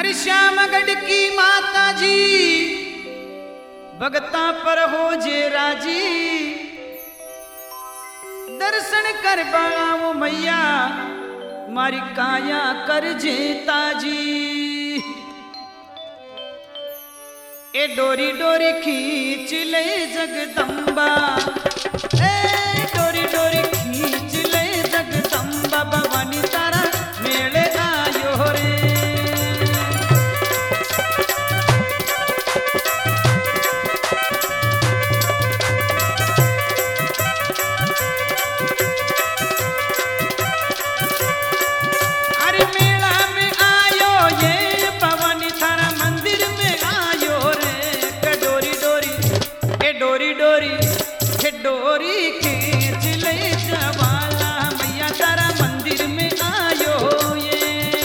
अरे श्यामगढ़ की माता जी भगता पर हो जे राजी, दर्शन कर बाळाओ मैया मारी काया कर जे ताजी। ए डोरी डोरी खींच ले जगदम्बा, ए डोरी डोरी खींच ले जगदम्बा, भवानी तारा मेले आयो रे। डोरी खींच ले जवाला मैया तारा मंदिर में आयो ये।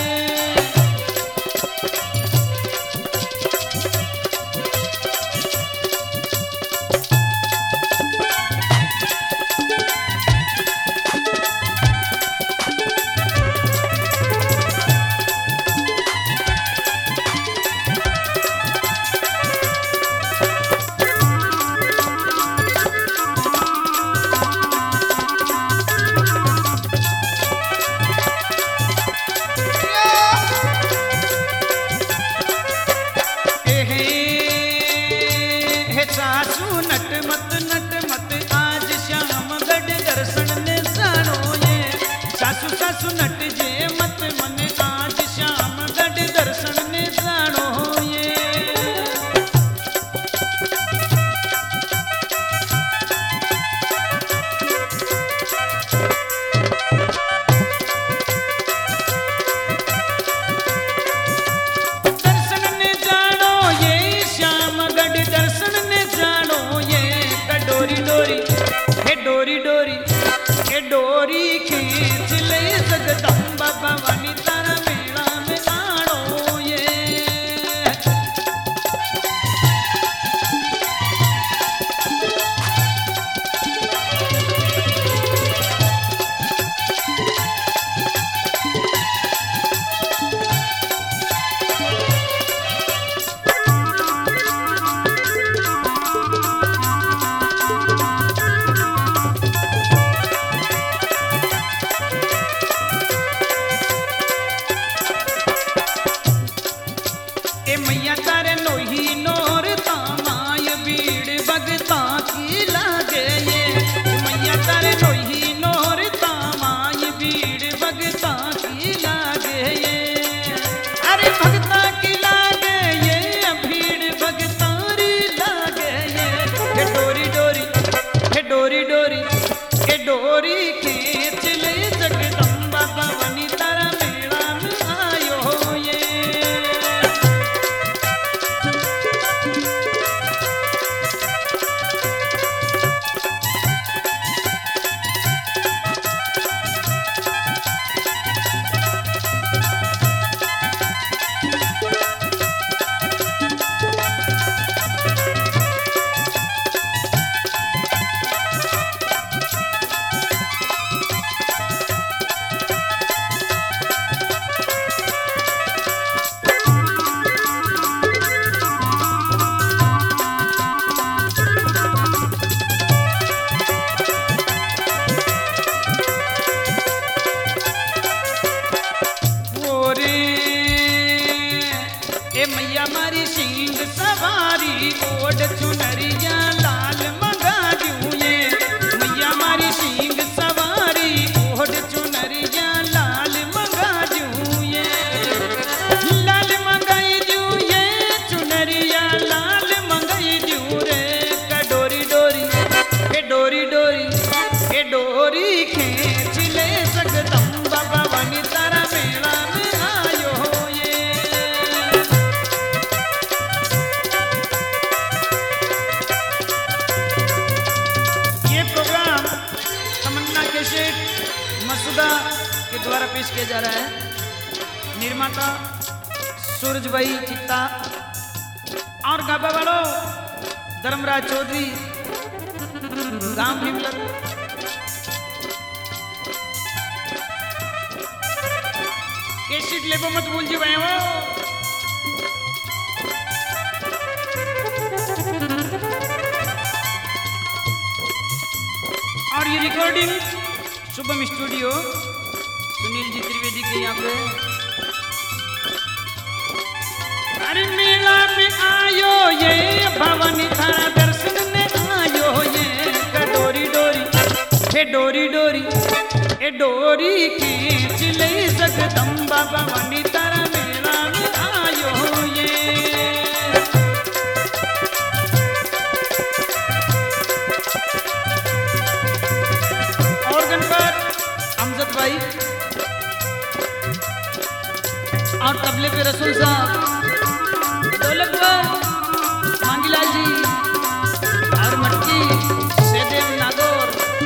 सासू नट मत आज श्यामगढ़ दर्शन ने जानो ये। सासू सासू नट जे मत मन आज श्यामगढ़ दर्शन ने जानो ये। दर्शन ने जानो ये श्यामगढ़ दर्शन ने जानो ये। डोरी डोरी हे डोरी डोरी हे डोरी खींच ले जगदम्बा, भवानी तारा मेला में आनो ये। ए मैया तारे नोही नोर तामाय भीड़ भगता की लागे ये। मैया तारे नोही नोर तामाय भीड़ भगता की लागे ये। अरे भगता की लागे ये भीड़ भगतारी लागे ये। हे डोरी डोरी हे डोरी डोरी हे डोरी खींच ले जगदम्बा, भवानी तारा मेला में आयो ये। ए मैया मारी सिंह सवारी ओढ़ चुनरिया लाल मंगा दूं ये। मैया मारी सिंह सवारी ओढ़ चुनरिया लाल मंगा दूं ये। लाल मंगाई दूं ये चुनरिया लाल मंगाई दूं रे। डोरी डोरी हे डोरी डोरी हे डोरी खींच ले जगदम्बा, भवानी तारा मेला में आयो ये। प्रोग्राम तमन्ना के शेख मसूदा के द्वारा पेश किया जा रहा है। निर्माता सूरज भाई चित्ता और गाबा वालों धर्मराज चौधरी गांव भीमलर। कैसेट लेबो मत भूल जी भाई हो। ये रिकॉर्डिंग शुभम स्टूडियो सुनील जी त्रिवेदी के यहाँ पे। अरे मेला में आयो ये भवानी थारा दर्शन ने आयो ये डोरी डोरी हे डोरी डोरी ए डोरी खींच ले जगदम्बा भवानी तारा मेला में आयो ये। भाई और तबले पे रसूल साहब, ढोलक पर मांगीलाल जी और मटकी सेदेव नागौर।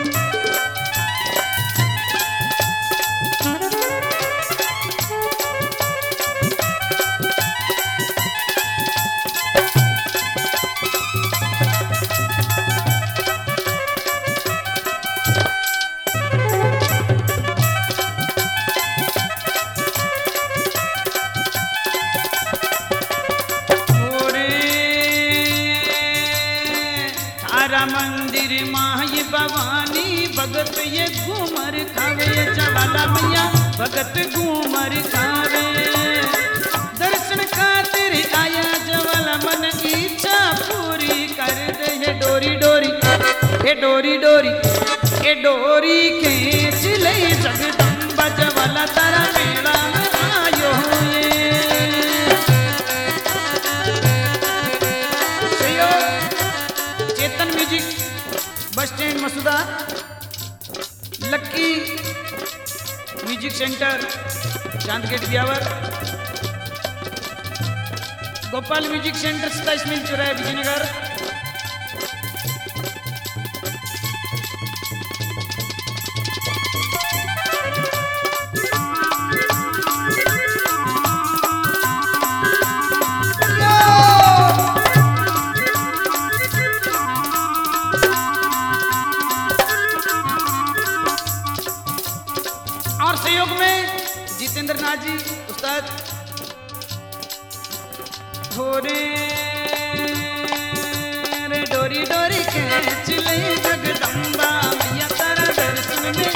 मंदिर माही भवानी भगत ये घूमर खावे जवाला मैया भगत घूमर खावे। दर्शन खातिर आया जवाला मन इच्छा पूरी कर दे हे डोरी डोरी हे डोरी डोरी हे डोरी खींच ले जगदम्बा जवाला तारा मेला में आयो ये। चेतन music bus stand Masuda, lucky music centre Chandgate Beawar, Gopal music centre 27 मील चौराहा विजयनगर। और सहयोग में जितेंद्र नाथ जी उस्ताद। रे डोरी डोरी खींच ले जगदम्बा मैया तारा दर्शन में